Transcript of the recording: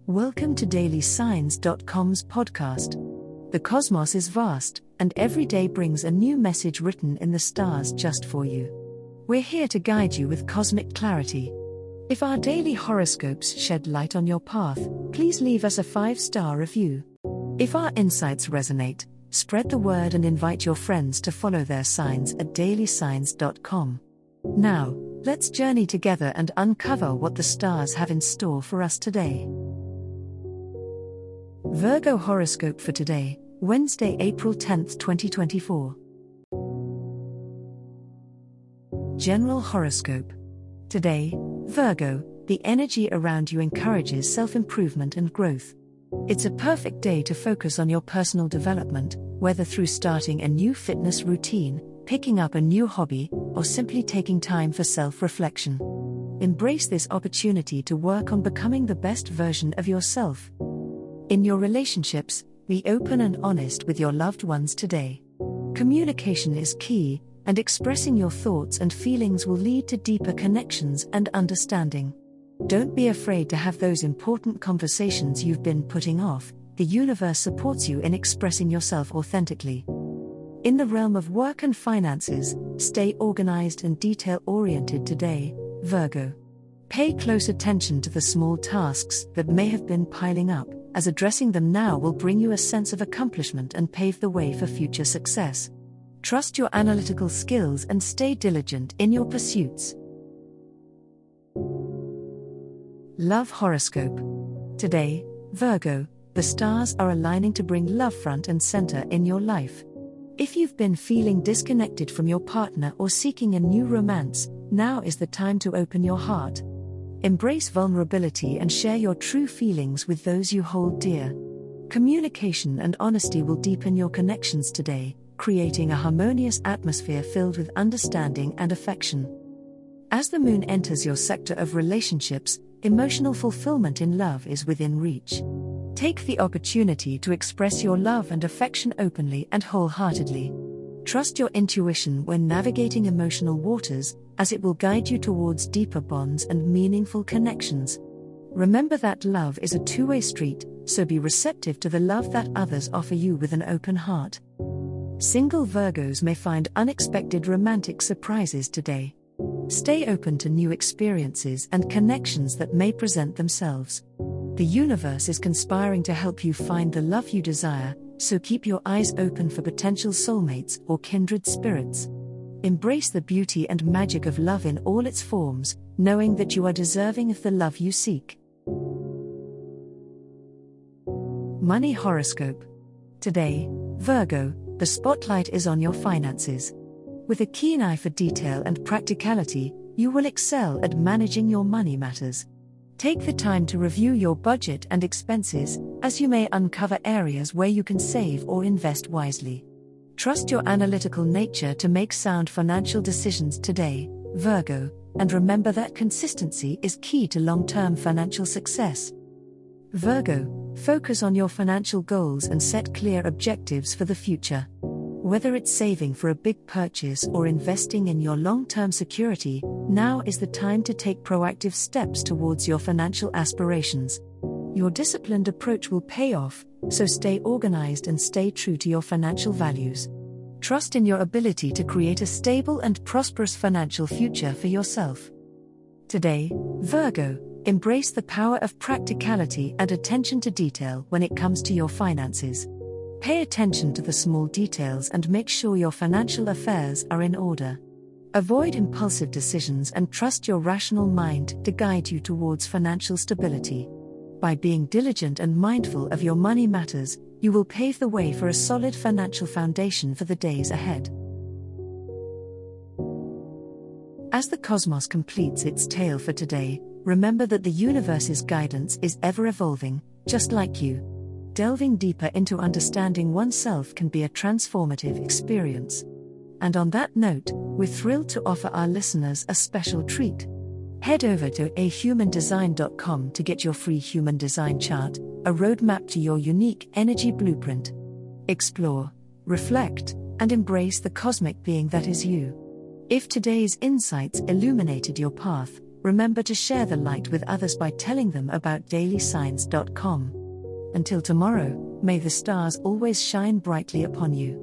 Welcome to DailySigns.com's podcast. The cosmos is vast, and every day brings a new message written in the stars just for you. We're here to guide you with cosmic clarity. If our daily horoscopes shed light on your path, please leave us a 5-star review. If our insights resonate, spread the word and invite your friends to follow their signs at DailySigns.com. Now, let's journey together and uncover what the stars have in store for us today. Virgo horoscope for today, Wednesday, April 10, 2024. General horoscope. Today, Virgo, the energy around you encourages self-improvement and growth. It's a perfect day to focus on your personal development, whether through starting a new fitness routine, picking up a new hobby, or simply taking time for self-reflection. Embrace this opportunity to work on becoming the best version of yourself. In your relationships, be open and honest with your loved ones today. Communication is key, and expressing your thoughts and feelings will lead to deeper connections and understanding. Don't be afraid to have those important conversations you've been putting off. The universe supports you in expressing yourself authentically. In the realm of work and finances, stay organized and detail-oriented today, Virgo. Pay close attention to the small tasks that may have been piling up, as addressing them now will bring you a sense of accomplishment and pave the way for future success. Trust your analytical skills and stay diligent in your pursuits. Love horoscope. Today, Virgo, the stars are aligning to bring love front and center in your life. If you've been feeling disconnected from your partner or seeking a new romance, now is the time to open your heart. Embrace vulnerability and share your true feelings with those you hold dear. Communication and honesty will deepen your connections today, creating a harmonious atmosphere filled with understanding and affection. As the moon enters your sector of relationships, emotional fulfillment in love is within reach. Take the opportunity to express your love and affection openly and wholeheartedly. Trust your intuition when navigating emotional waters, as it will guide you towards deeper bonds and meaningful connections. Remember that love is a two-way street, so be receptive to the love that others offer you with an open heart. Single Virgos may find unexpected romantic surprises today. Stay open to new experiences and connections that may present themselves. The universe is conspiring to help you find the love you desire, so keep your eyes open for potential soulmates or kindred spirits. Embrace the beauty and magic of love in all its forms, knowing that you are deserving of the love you seek. Money horoscope. Today, Virgo, the spotlight is on your finances. With a keen eye for detail and practicality, you will excel at managing your money matters. Take the time to review your budget and expenses, as you may uncover areas where you can save or invest wisely. Trust your analytical nature to make sound financial decisions today, Virgo, and remember that consistency is key to long-term financial success. Virgo, focus on your financial goals and set clear objectives for the future. Whether it's saving for a big purchase or investing in your long-term security, now is the time to take proactive steps towards your financial aspirations. Your disciplined approach will pay off, so stay organized and stay true to your financial values. Trust in your ability to create a stable and prosperous financial future for yourself. Today, Virgo, embrace the power of practicality and attention to detail when it comes to your finances. Pay attention to the small details and make sure your financial affairs are in order. Avoid impulsive decisions and trust your rational mind to guide you towards financial stability. By being diligent and mindful of your money matters, you will pave the way for a solid financial foundation for the days ahead. As the cosmos completes its tale for today, remember that the universe's guidance is ever evolving, just like you. Delving deeper into understanding oneself can be a transformative experience. And on that note, we're thrilled to offer our listeners a special treat. Head over to ahumandesign.com to get your free human design chart, a roadmap to your unique energy blueprint. Explore, reflect, and embrace the cosmic being that is you. If today's insights illuminated your path, Remember to share the light with others by telling them about dailyscience.com. Until tomorrow, may the stars always shine brightly upon you.